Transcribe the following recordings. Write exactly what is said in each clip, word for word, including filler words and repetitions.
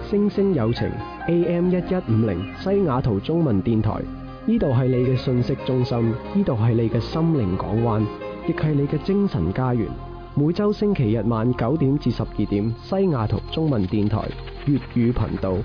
星星有情 A M 一一五零西雅圖中文電台，呢度係你嘅信息中心，呢度係你嘅心靈港灣，亦係你嘅精神家園。每週星期日晚九點至十二點，西雅圖中文電台粵語頻道。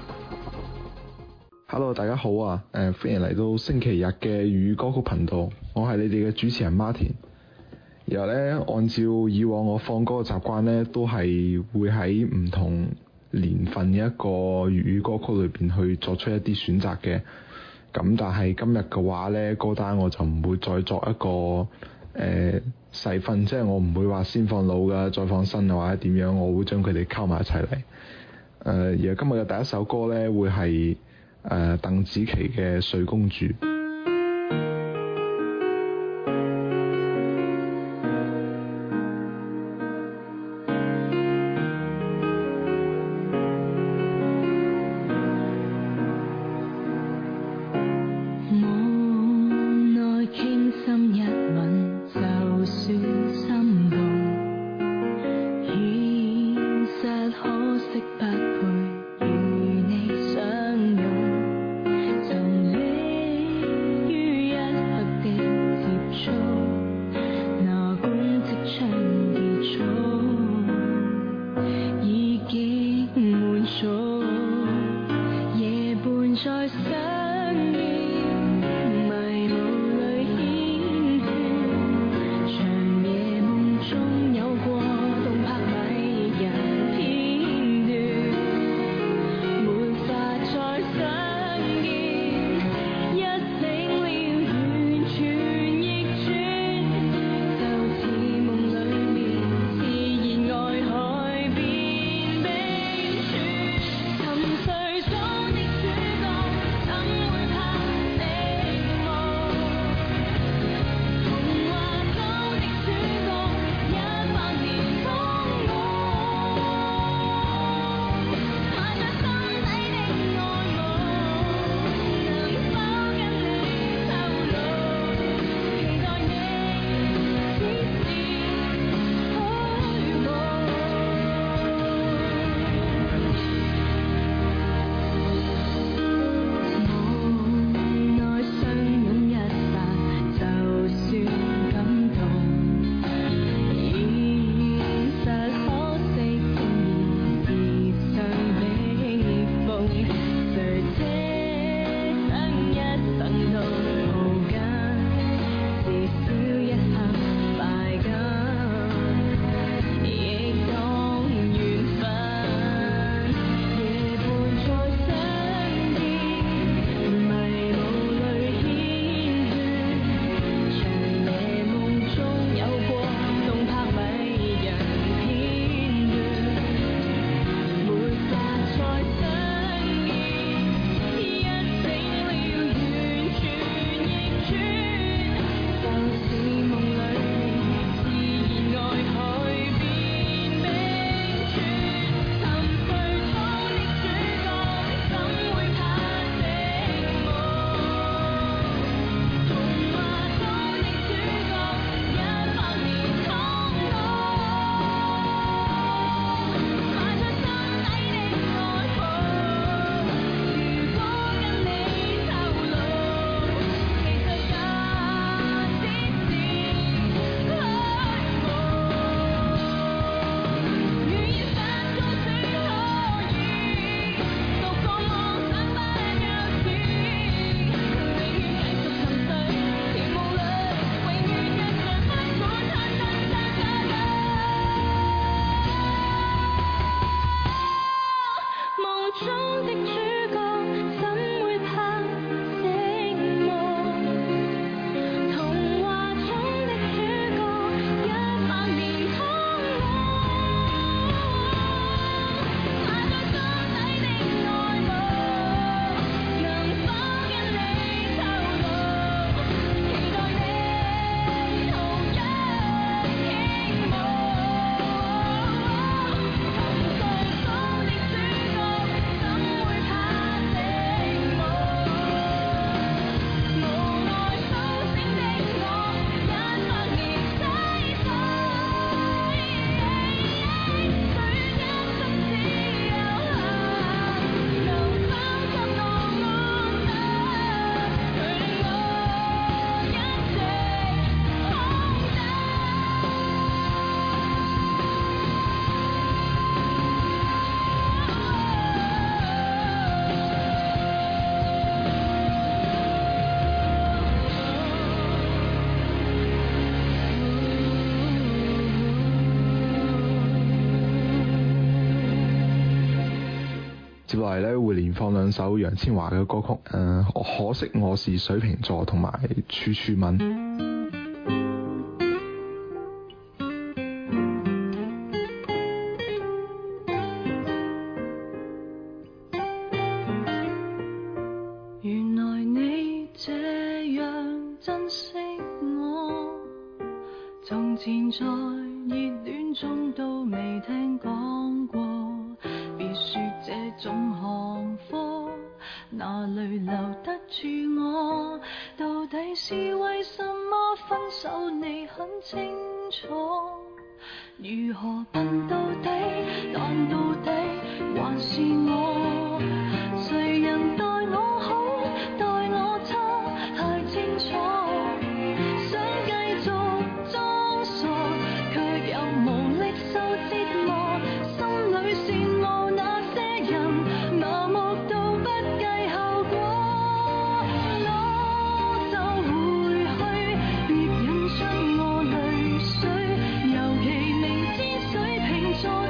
Hello， 大家好啊！誒、呃，歡迎嚟到星期日嘅粵語歌曲頻道，我係你哋嘅主持人 Martin。然後咧，按照以往我放歌嘅習慣咧，都係會喺唔同年份嘅一個粵語歌曲裏邊去作出一啲選擇嘅。咁但係今日嘅話咧，歌單我就唔會再作一個誒、呃、細分，即係我唔會話先放老嘅，再放新嘅或者點樣，我會將佢哋溝埋一齊嚟。誒、呃，而今日嘅第一首歌咧，會係誒鄧紫棋嘅《睡公主》。 曾歷接落嚟咧會連放兩首楊千嬅嘅歌曲，誒、呃、可惜我是水瓶座同埋處處吻。 原來你這樣珍惜我，從前在熱戀中都未聽講過，別說這種行貨哪裏留得住我，到底是為什麼分手你很清楚，如何笨到底，但到底還是我，誰人待我好待我差太清楚，想繼續裝傻卻又無力受折磨，心裏羨慕那些人麻木到不計後果，我就回去別引出我淚水，尤其明知水瓶座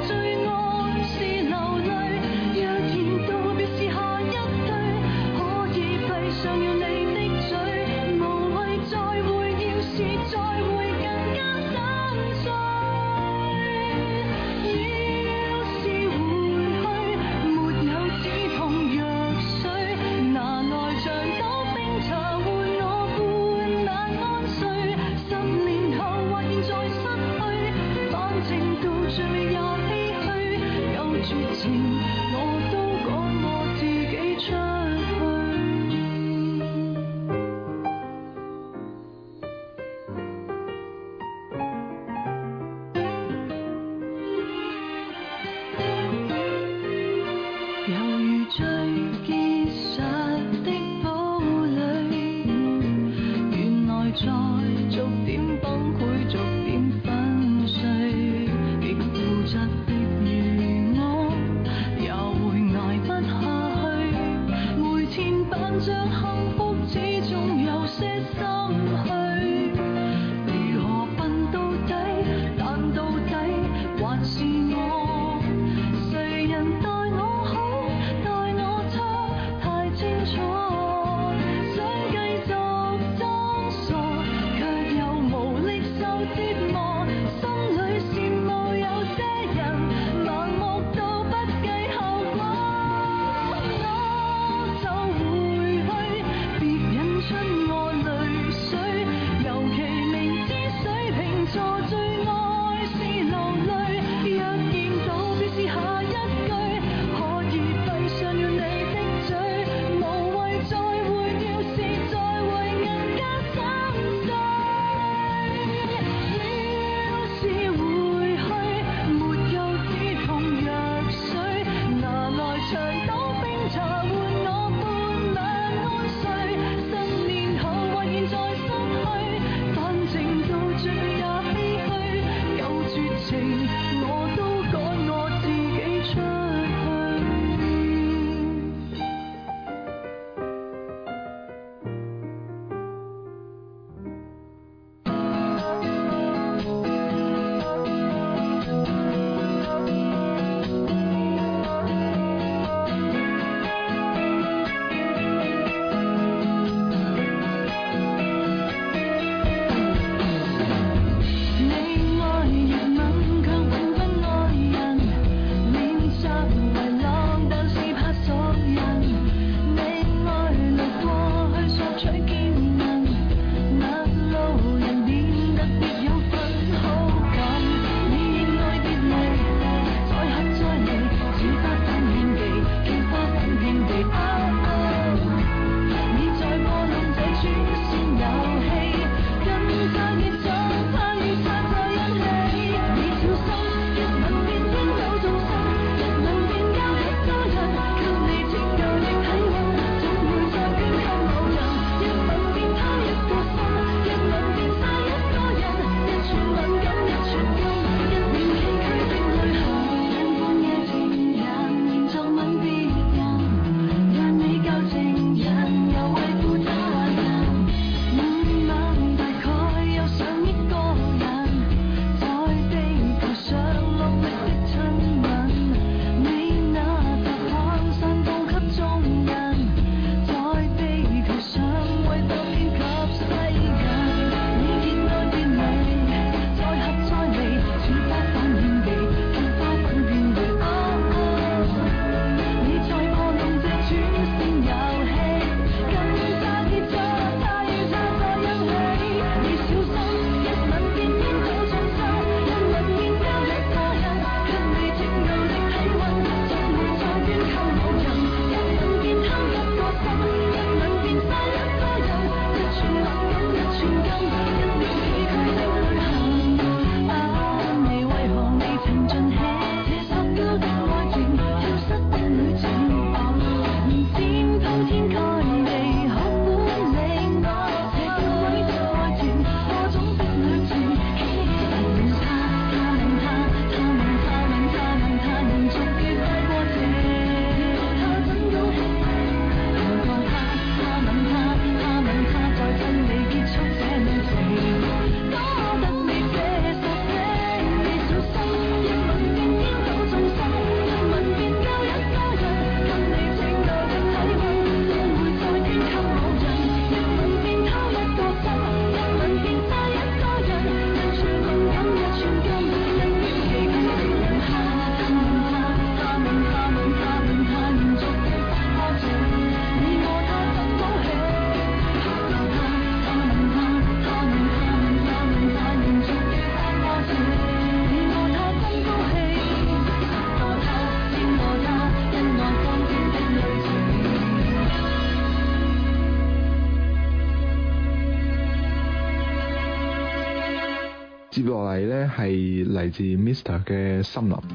係嚟自 Mister 嘅森林。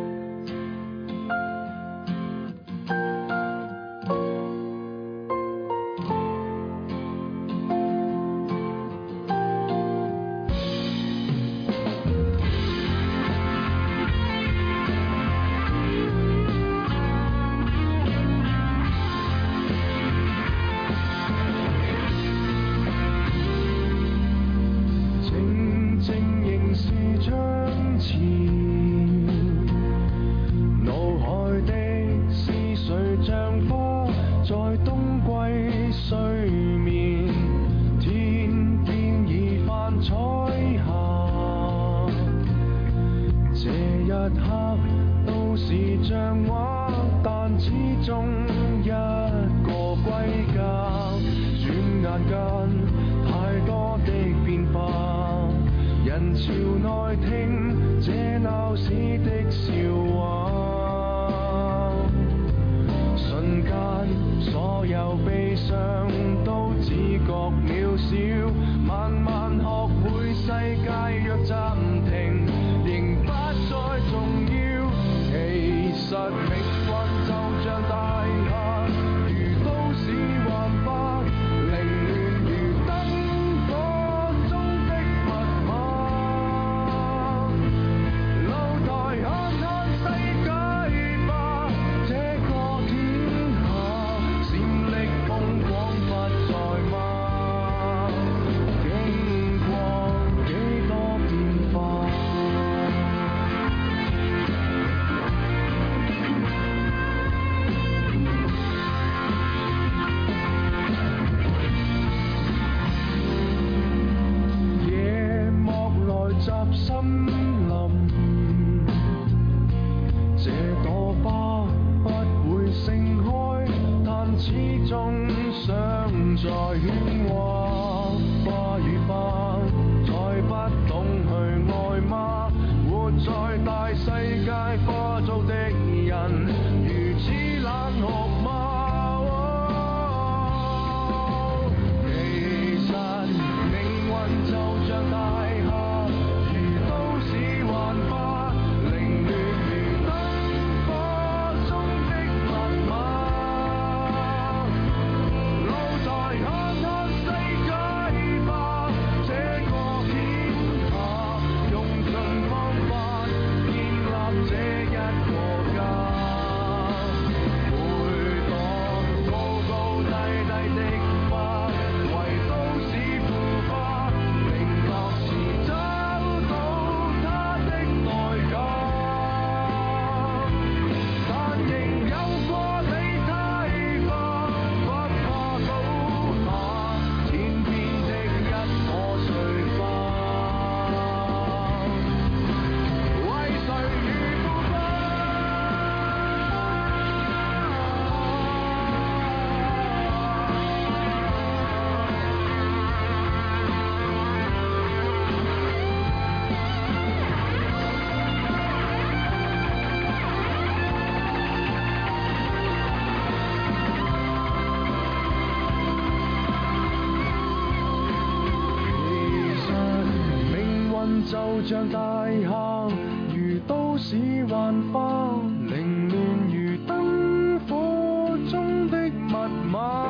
就像大廈，如都市幻化，凌亂如燈火中的密碼。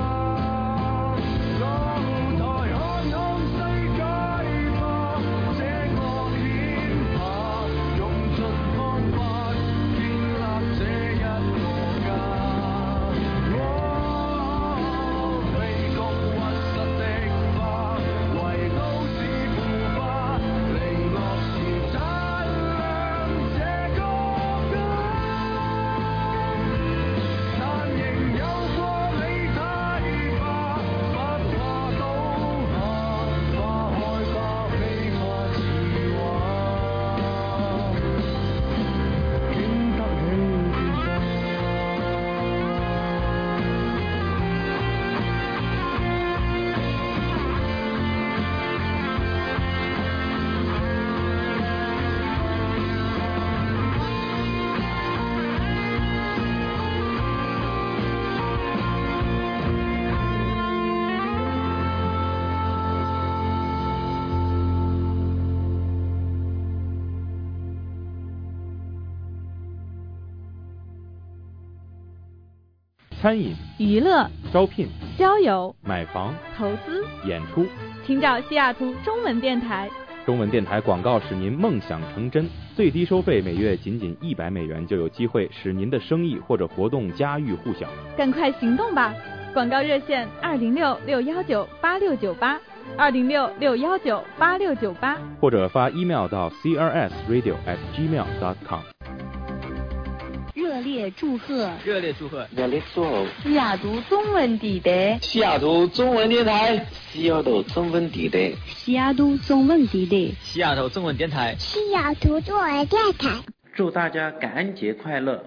露台看看世界吧，這個天下，用盡方法建立這一個家。哦，被局屈實的化，為都市腐化。零落時擦亮這個餐饮、 娱乐、 招聘、 交友、 买房、 投资、 演出， 请找西雅图中文电台。 中文电台广告使您梦想成真，最低收费每月仅仅一百美元，就有机会使您的生意或者活动家喻户晓。 赶快行动吧！广告热线二零六六幺九八六九八，二零六六幺九八六九八， 或者发 email 到 c r s radio at gmail dot com。 热烈祝贺！ 热烈祝贺！ 热烈祝贺！ 西雅图中文地带， 西雅图中文电台，西雅图中文地带， 西雅图中文地带， 西雅图中文电台， 西雅图中文电台。 祝大家感恩节快乐！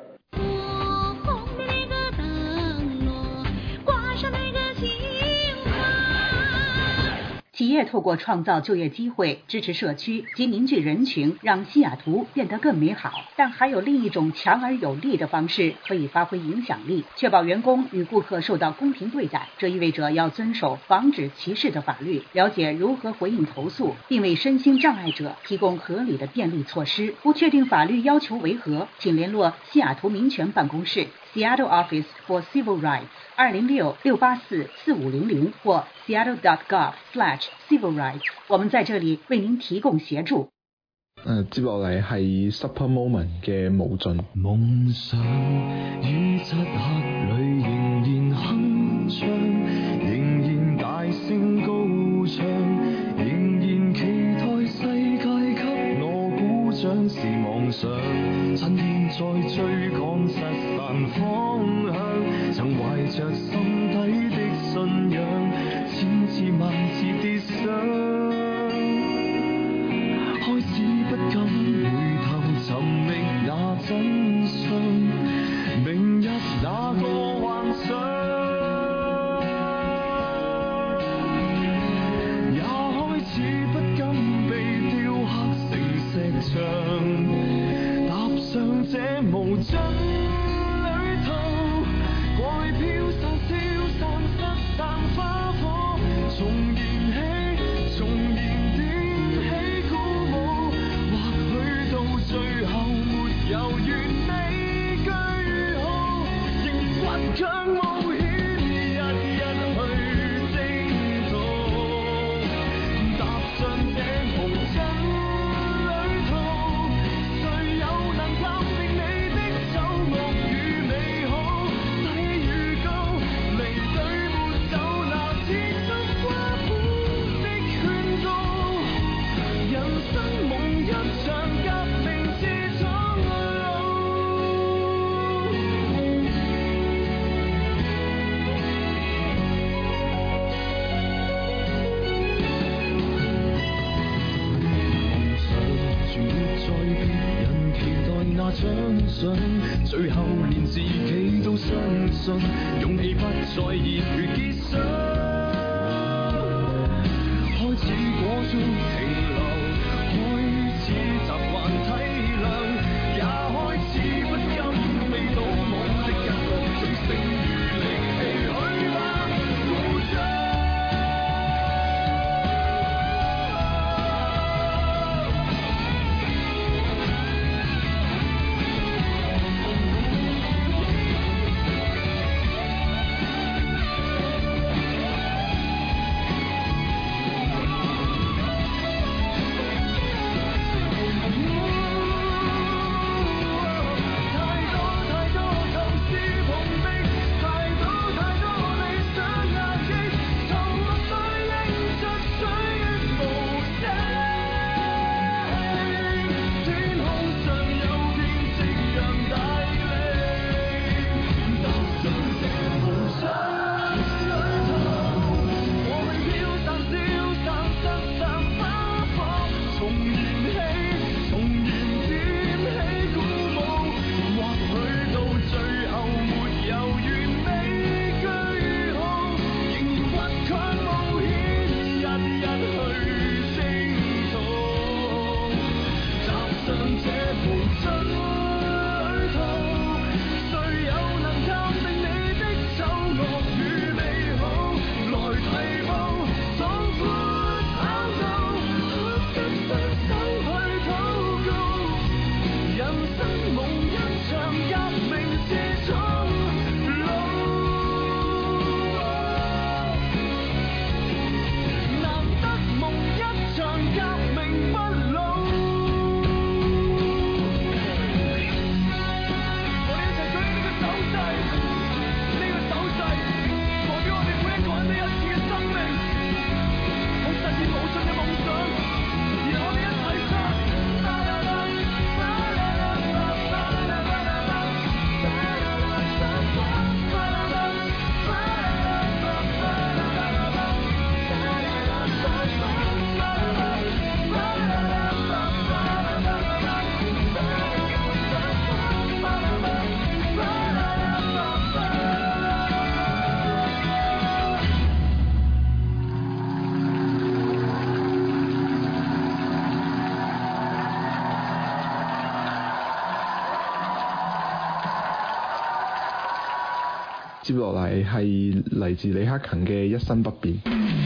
企业透过创造就业机会、支持社区及凝聚人群，让西雅图变得更美好。但还有另一种强而有力的方式可以发挥影响力，确保员工与顾客受到公平对待。这意味着要遵守防止歧视的法律，了解如何回应投诉，并为身心障碍者提供合理的便利措施。不确定法律要求为何，请联络西雅图民权办公室 Seattle Office for Civil Rights 二零六六八四四五零零或 seattle dot gov slash civil rights。我們在這裡為您提供協助。 誒，接落嚟係 Super Moment 嘅無盡。 夢想於漆黑裡仍然鏗鏘，仍然大聲高唱，仍然期待世界給我鼓掌是妄想，趁現在追趕失散方向，曾懷着心底的信仰，千次萬次跌傷，開始不敢回頭尋覓那真相，明日那個幻想，也開始不敢被雕刻成石像，踏上這無盡旅途，過去飄散消散失散花火，重燃起重燃點起鼓舞，或許到最後沒有完美句號，仍倔強冒險日日去征途，踏上這無盡旅途，誰又能鑑定你的醜惡與美好，睇預告離隊沒走，那似束花般的勸告，人生夢一場革命之蒼老。夢想住在別人期待那獎賞，最後連自己都相信，勇氣不再熱血結霜，開始果足停留，開始習慣體諒，也開始不甘被倒網的一個，隨剩餘力氣去吧，鼓掌。 接落嚟係嚟自李克勤嘅一生不變。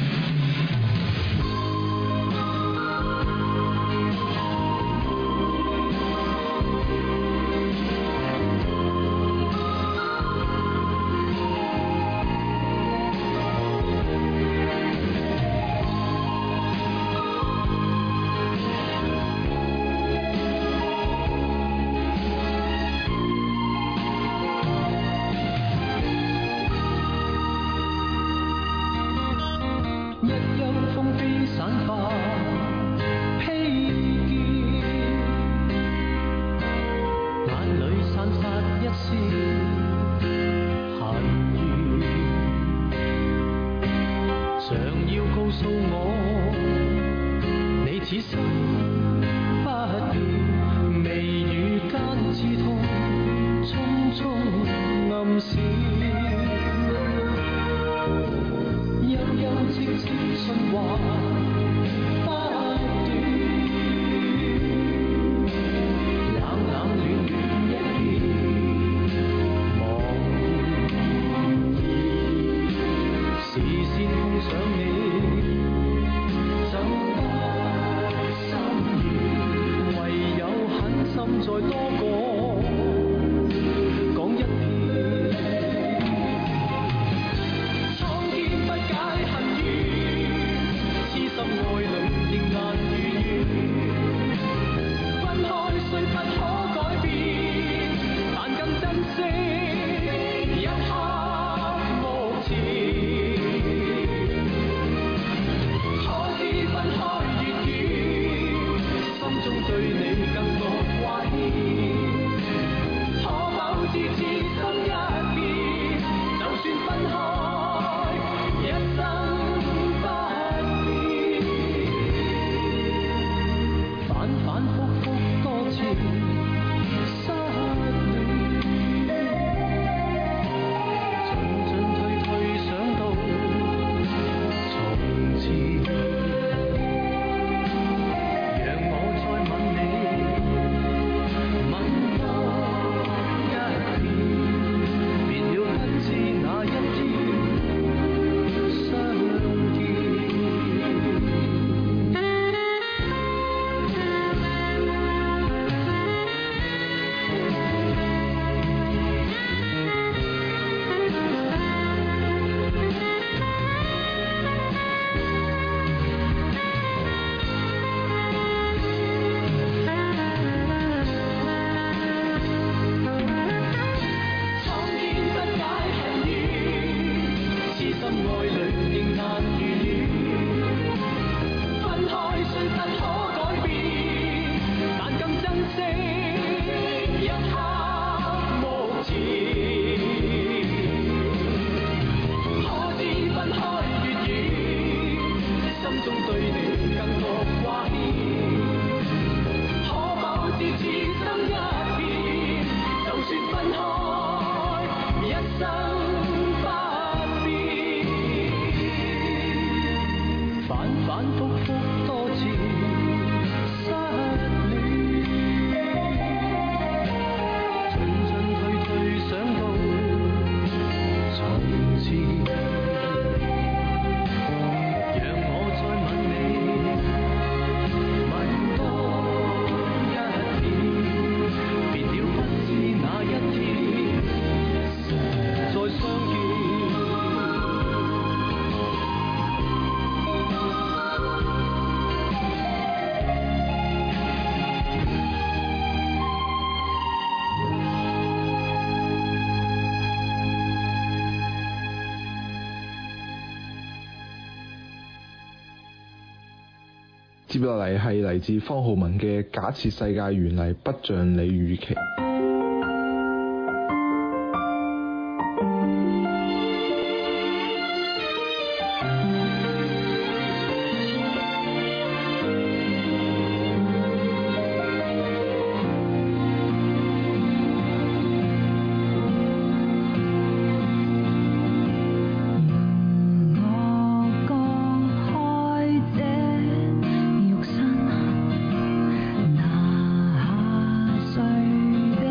接落嚟係嚟自方浩文嘅《假設世界原來不像你預期》。 誰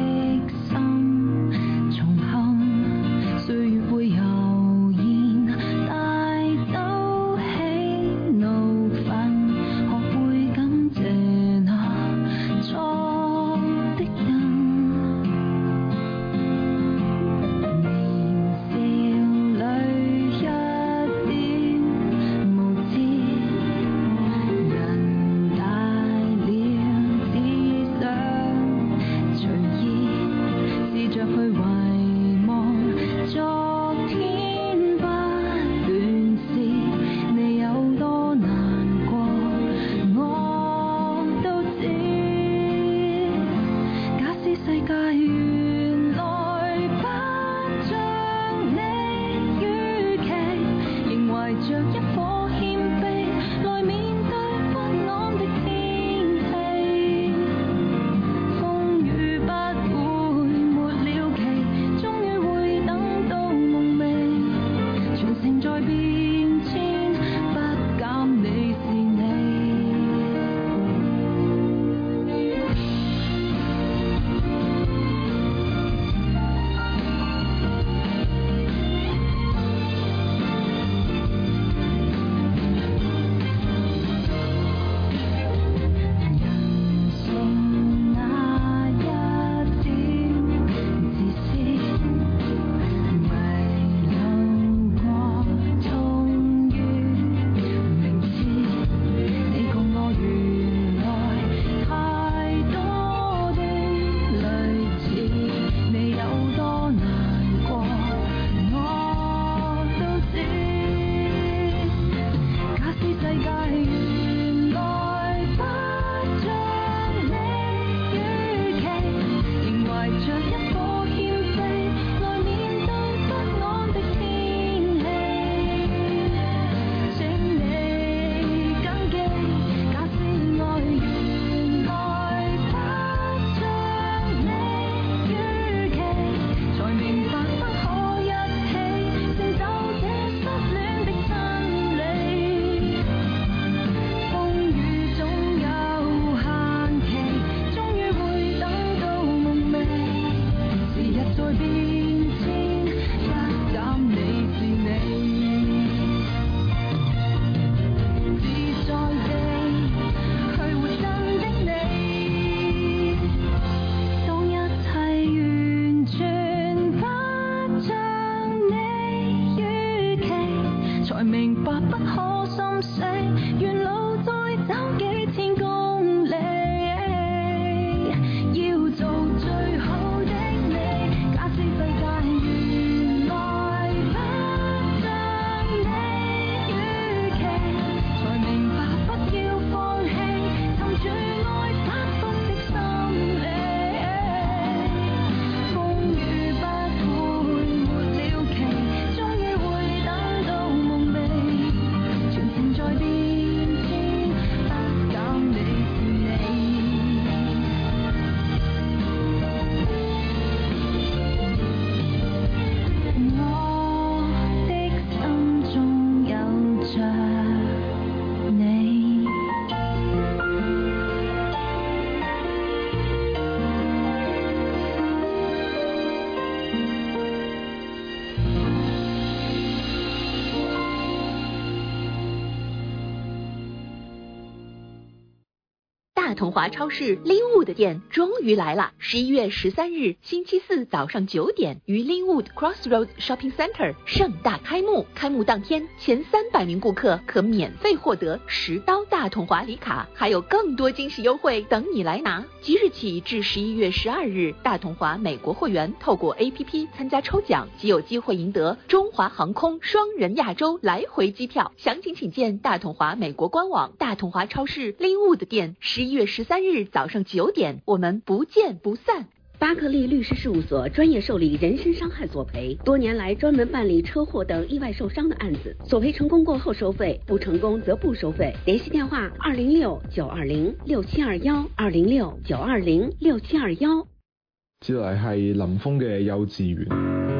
大同华超市 Linwood 店终于来了！十一月十三日星期四早上九点，于 Linwood Crossroads Shopping Center 盛大开幕。开幕当天，前三百名顾客可免费获得十刀大同华礼卡，还有更多惊喜优惠等你来拿。即日起至十一月十二日，大同华美国会员透过 A P P 参加抽奖，即有机会赢得中华航空双人亚洲来回机票。详情请见大同华美国官网。大同华超市 Linwood 店，十一月十三日早上九点，我们不见不散。 巴克利律师事务所专业受理人身伤害索赔，多年来专门办理车祸等意外受伤的案子，索赔成功过后收费，不成功则不收费。联系电话二零六九二零六七二一，二零六九二零六七二一。 接落嚟係林峰嘅幼稚園。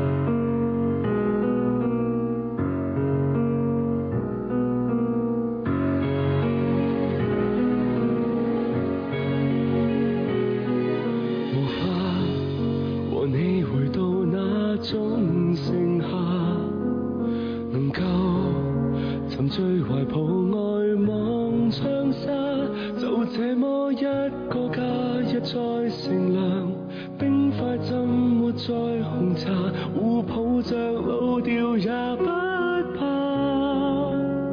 種盛夏，能夠沉醉懷抱愛望長沙，就這麼一個假日再乘涼，冰塊浸沒在紅茶，互抱着老掉也不怕。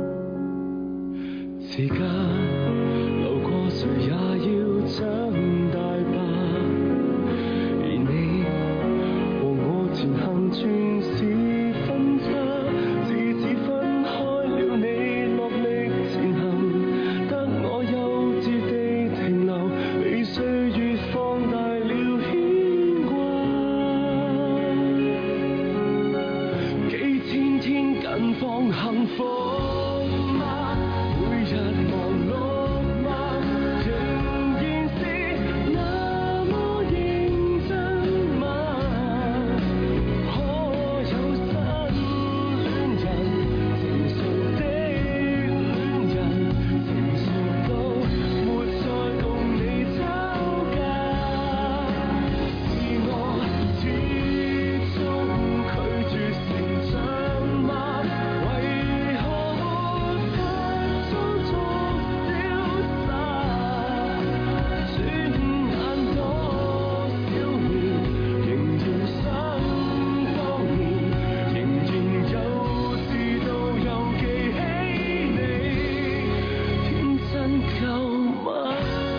時間流過，誰也要長大吧，而你全是分岔，自此分開了你落力前行，得我幼稚地停留，被歲月放大了牽掛。幾千天近況幸福嗎？每日忙碌嗎？仍然是那麼認真嗎？可有新戀人，成熟的戀人，成熟到沒再共你吵架。是我始終拒絕成長嗎？為何沒法裝作瀟灑？轉眼多少年，仍然想當年，仍然幼稚到又記起你，天真夠嗎？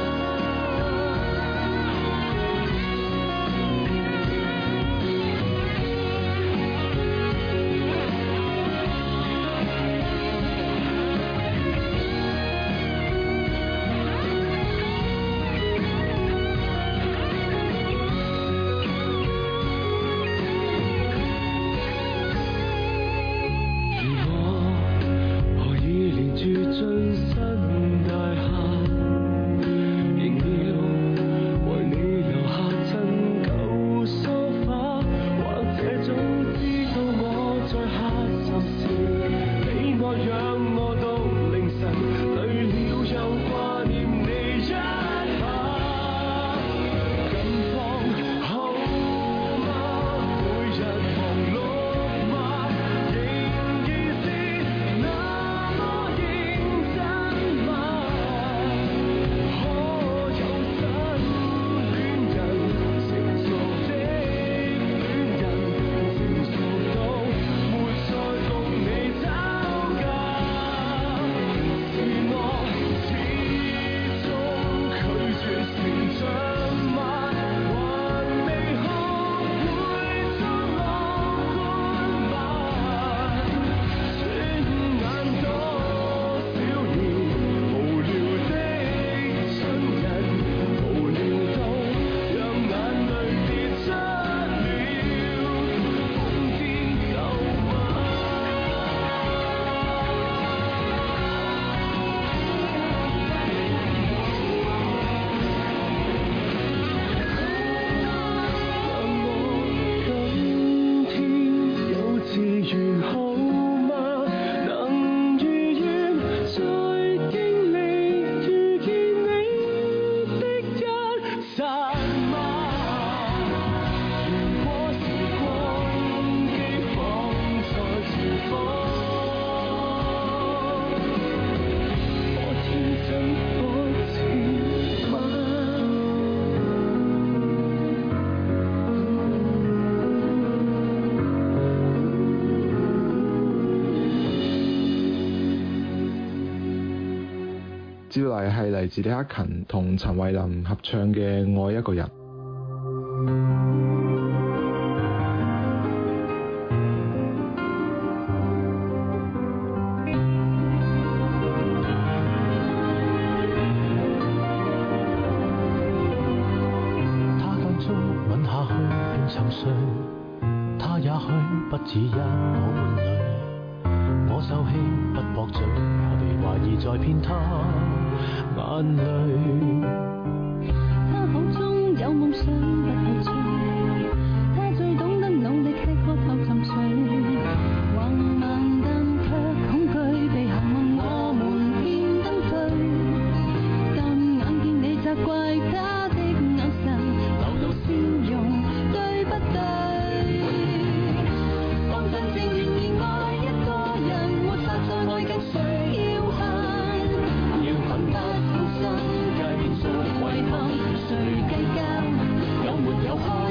如我何以連住進新大廈，仍要為你留下陳舊梳化，或者早知道我在下沉時，你愛讓我到凌晨，累了又掛念你一下。近況好嗎？每日忙碌嗎？仍然是那麼認真嗎？可有新戀人，成熟的戀人，成熟到沒再共你吵架。是我始終拒絕成長嗎？還未學會作樂觀吧？轉眼多少年，無聊的親人，無聊到讓眼淚跌出了，瘋癲夠嗎？讓我今天幼稚園好嗎？能如願再經歷遇見你的一剎嗎？如果時光機放在前方，我天真可知嗎？ 照例係嚟自李克勤同陳慧琳合唱嘅《愛一個人》。 他當初吻下去便沉睡，他也許不止一個伴侶，我受氣不駁嘴，怕被懷疑在騙他眼淚。 他口中有夢想不後退，他最懂得努力吃喝後沉睡，橫蠻但卻恐懼被行問我們變登對，但眼見你責怪他的眼神，流露笑容，對不對？當真正願意愛一個人，沒法再愛跟誰要恨，要恨不苦心繼續遺憾，誰計較有沒有開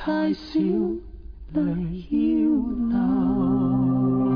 太少，淚要流。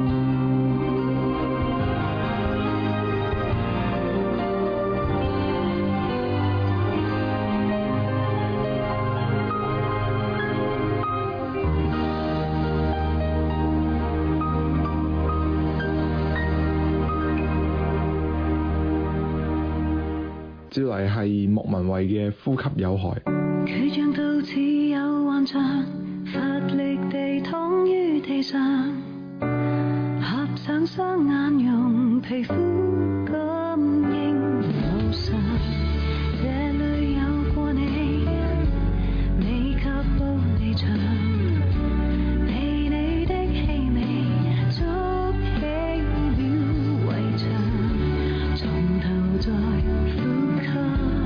接嚟係莫文蔚嘅《呼吸有害》。 佢像到似有幻象，乏力地躺於地上，合上雙眼用皮膚感應路上，這裏有過你，未及步離場，被你的氣味築起了圍牆，從頭再呼吸，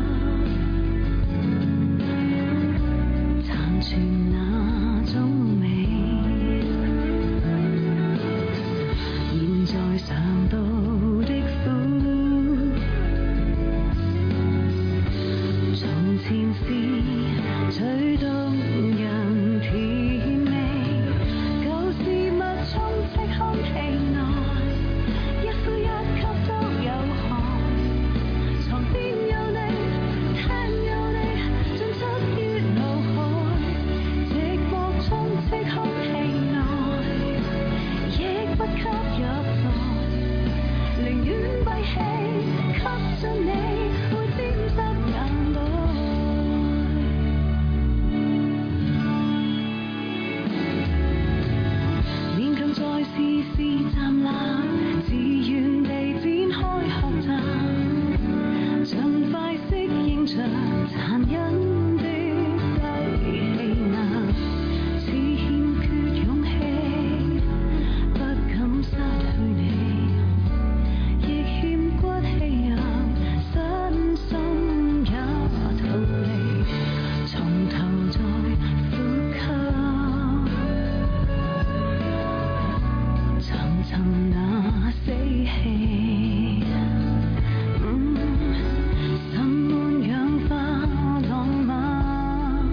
殘存那種美，現在嘗到的苦，從前是最動人甜味，舊事物充斥空氣內，一呼一吸都有害，床邊有你，廳有你，進出於腦海，寂寞充斥空氣內，亦不吸入來，寧願閉氣，吸進你，會沾濕眼袋。勉強再試試站立，自願地展開學習，盡快適應着殘忍的低氣壓，似欠缺勇氣，不敢失去你，亦欠骨氣讓身心也逃離，從頭再呼吸，尋尋那死氣，嗯，滲滿氧化浪漫，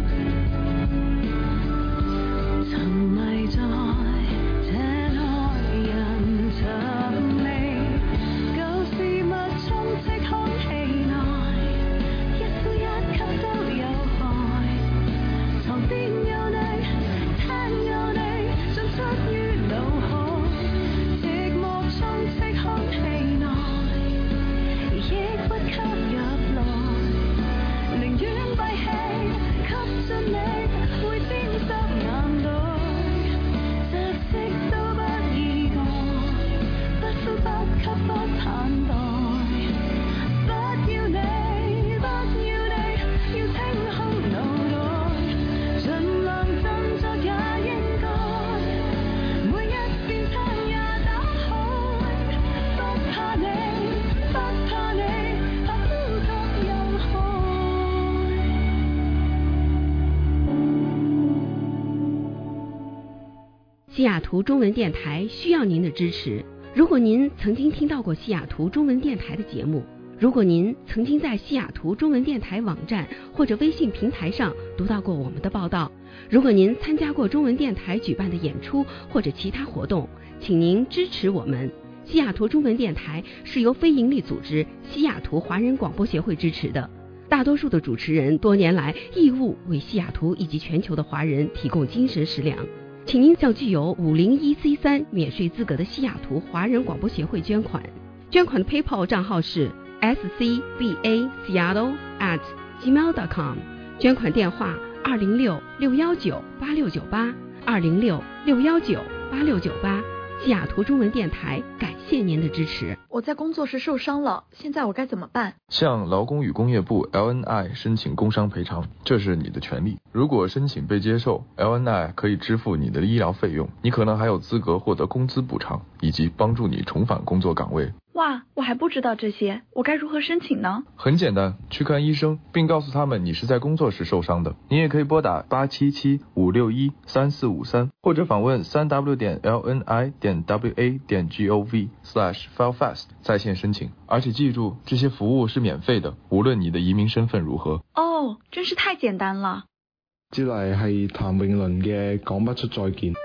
沉迷在這耐人尋味，舊事物充斥空氣內，一呼一吸都有害，床邊有你，廳有你，進出於腦海，寂寞充斥空氣內，亦不吸入來，寧願閉氣，吸進你，會沾濕眼袋，窒息都不意外，不呼不吸不盼待，不要你，不要你，要清空腦袋，盡量振作也應該，每一扇窗也打開，不怕你，不怕你，怕呼吸有害。 西雅图中文电台需要您的支持。如果您曾经听到过西雅图中文电台的节目，如果您曾经在西雅图中文电台网站或者微信平台上读到过我们的报道，如果您参加过中文电台举办的演出或者其他活动，请您支持我们。西雅图中文电台是由非营利组织西雅图华人广播协会支持的，大多数的主持人多年来义务为西雅图以及全球的华人提供精神食粮。请您向具有五零一 C 三免税资格的西雅图华人广播协会捐款，捐款的 PayPal 账号是 s c b a seattle at gmail dot com， 捐款电话二零六六幺九八六九八二零六六幺九八六九八。西雅图中文电台感谢您的支持。 我在工作时受伤了，现在我该怎么办？ 向劳工与工业部 L N I 申请工伤赔偿，这是你的权利。如果申请被接受， L N I 可以支付你的医疗费用，你可能还有资格获得工资补偿，以及帮助你重返工作岗位。 哇，我还不知道这些，我该如何申请呢？ 很简单，去看医生，并告诉他们你是在工作时受伤的。你也可以拨打八七七五六一三四五三，或者访问三 w 点 l n i 点 w a 点 g o v slash file fast 在线申请。而且记住，这些服务是免费的，无论你的移民身份如何。 哦，真是太简单了。 接嚟係譚詠麟嘅《講不出再見》。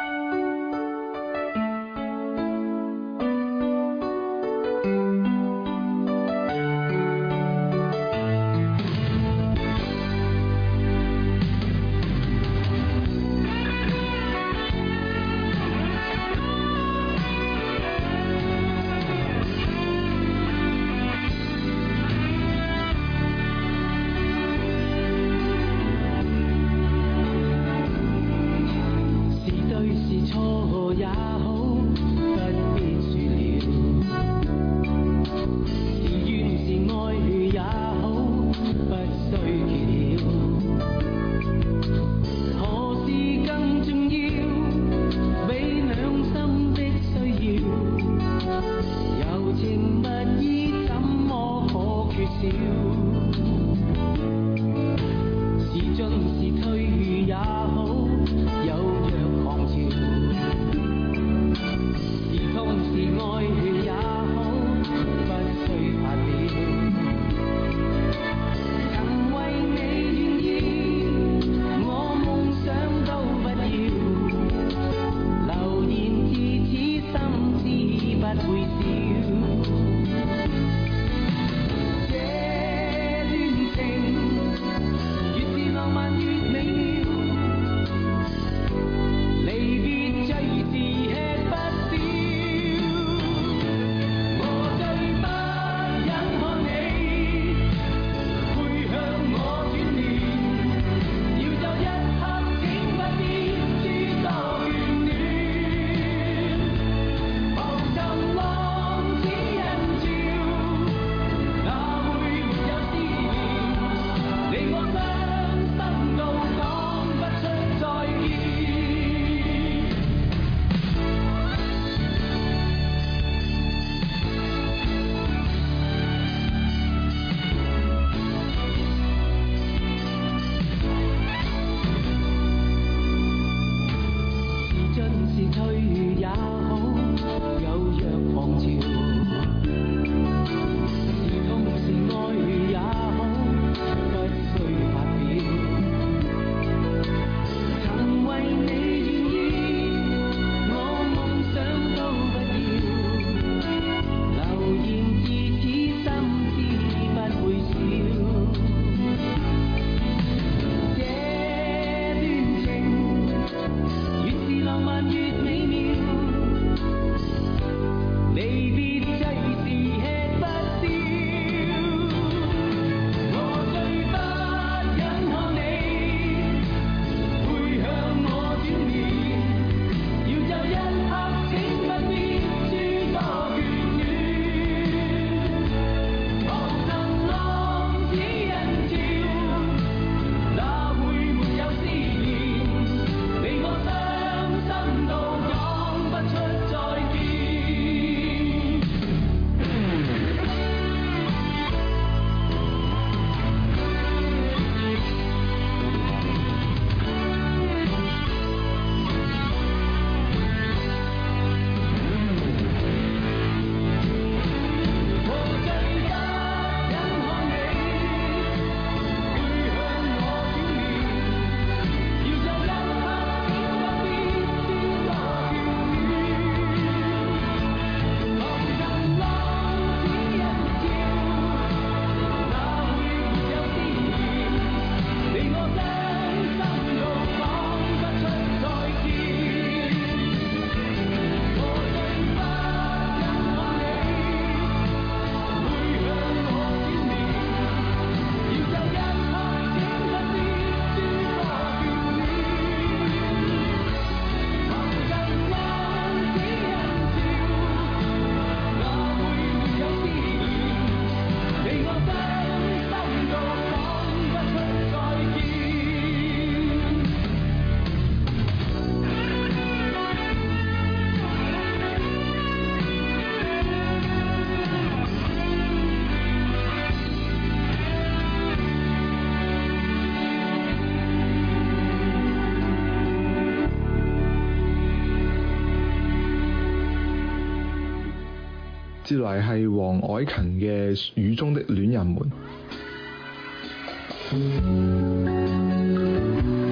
接嚟係黃凱芹嘅《雨中的戀人們》。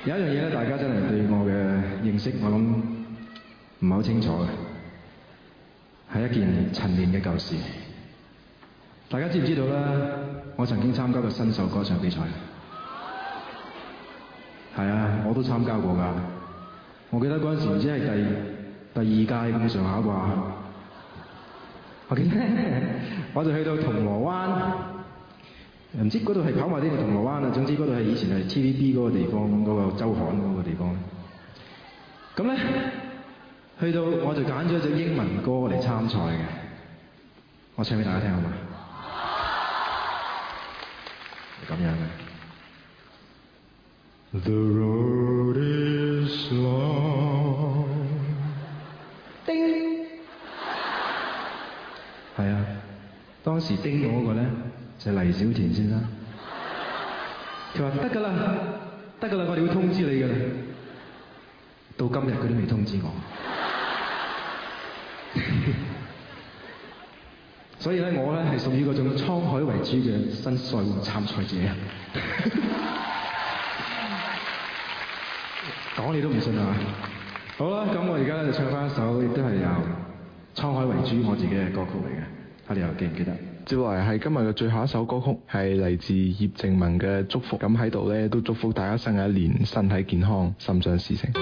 有一樣嘢咧，大家真係對我嘅認識，我諗唔係好清楚嘅，係一件陳年嘅舊事。大家知唔知道咧？我曾經參加過新秀歌唱比賽。係啊，我都參加過㗎。我記得嗰陣時唔知係第第二屆咁上下啩。我記得我就去到銅鑼灣，唔知嗰度係跑馬地定銅鑼灣啊。總之嗰度係以前係 T V B 嗰個地方，嗰、嗰個週刊嗰個地方。咁咧，去到我就揀咗一隻英文歌嚟參賽嘅。我唱俾大家聽好嘛？係咁樣嘅。The road is long。叮。係啊，當時叮我嗰個咧就係黎小田先生。佢話得㗎啦，得㗎啦，我哋會通知你㗎啦。到今日佢都未通知我。所以咧，我咧係屬於嗰種滄海遺珠嘅新賽會參賽者。講你都唔信啊！好啦，咁我而家就唱翻一首，亦都係由滄海遺珠我自己嘅歌曲嚟嘅，睇你又記唔記得？ 接落嚟係今日嘅最後一首歌曲，係嚟自葉靜文嘅《祝福》。咁喺度咧都祝福大家新嘅一年身體健康，心想事成。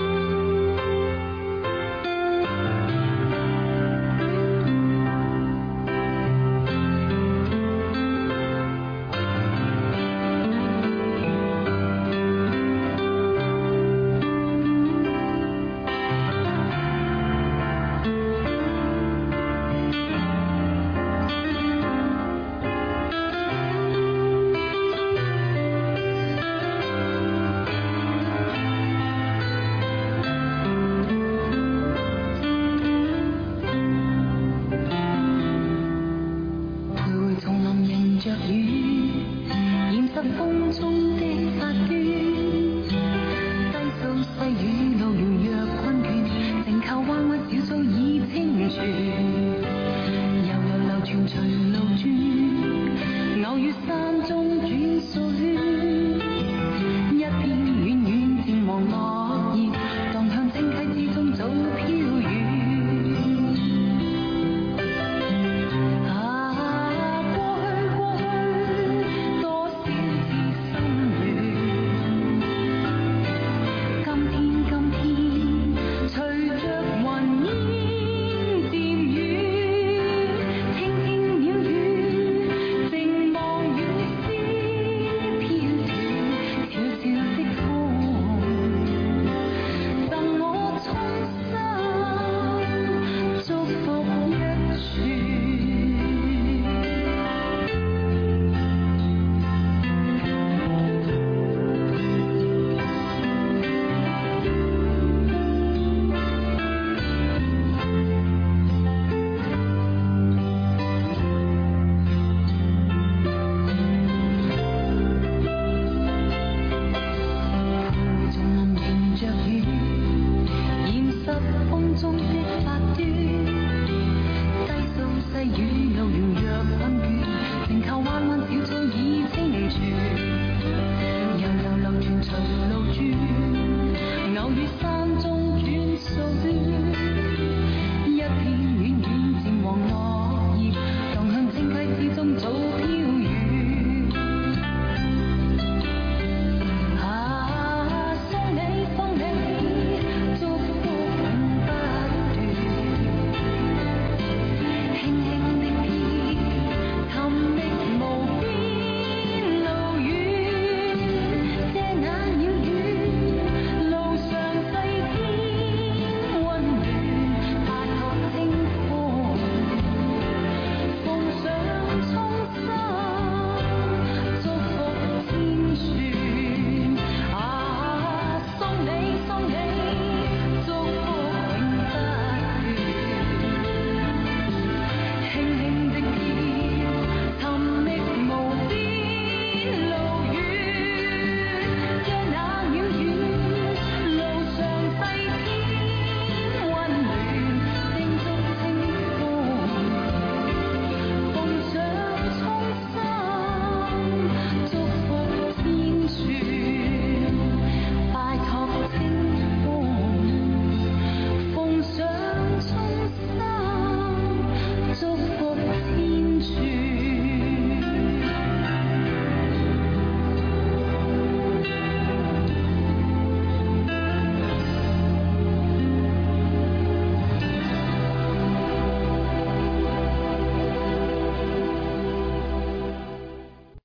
風中